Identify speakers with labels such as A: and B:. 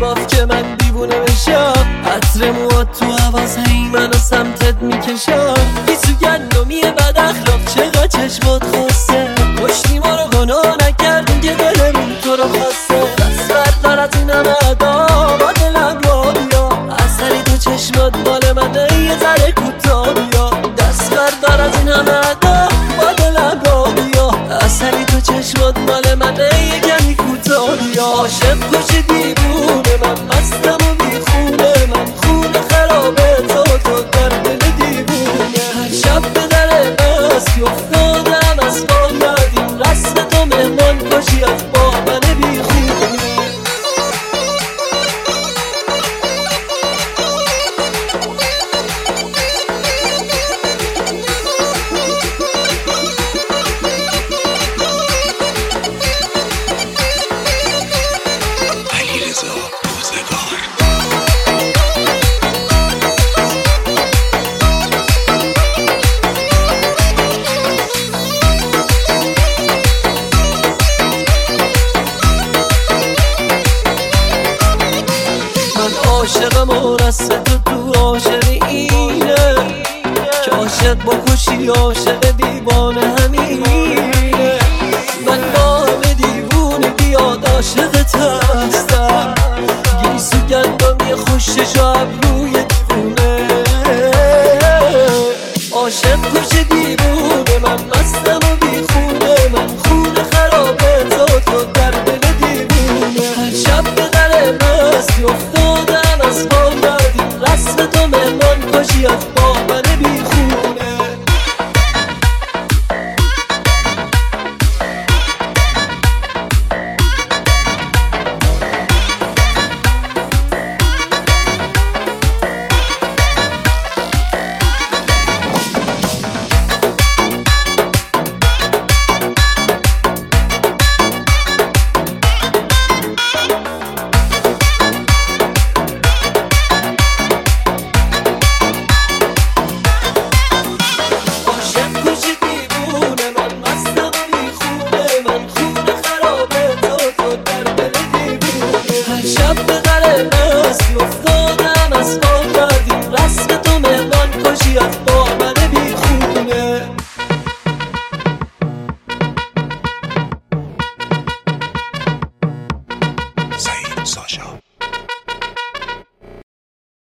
A: باف که من دیوونه بشم. عطر موات تو حواسهی منو سمتت میکشم. بی سوگندمیه بد اخلاق چقدر چشمات خواسته. کشتی ما رو گناه نکردیم که دلمون تو رو خواسته. دست بردار از این همه ادا با دلم را بیا. اثری تو چشمات مال منه یه ذره کوتاه بیا. دست بردار از این همه ادا با دلم را بیا. اثری تو چشمات مال منه یه کمی کوتاه بیا. عاشق کشی دیوونه من مستم و بیخونه. من خونه خرابه تو در دل دیوونه. هر شب به در مستی افتادم از پا یادیم. رسم تو مهمان کشی از با من بیخونه. عاشقم و رسم تو عاشق اینه که عاشق با کشی عاشق دیوانه همینه. من با همه دیوونه بیاد عاشقت هستم. گیسو گندمی خوشش و ابروی دیوونه. عاشق کشی دیوونه من مستم و بیخونه. من خونه خرابه تو در دل دیوونه. هر شب به در مستی افتادم از با یادیم. رسم تو مهمان کشی از با من بیخونه. افتادم از ما کردیم. رسم تو مهمان کشی از با من بیخونه.
B: سعید ساشا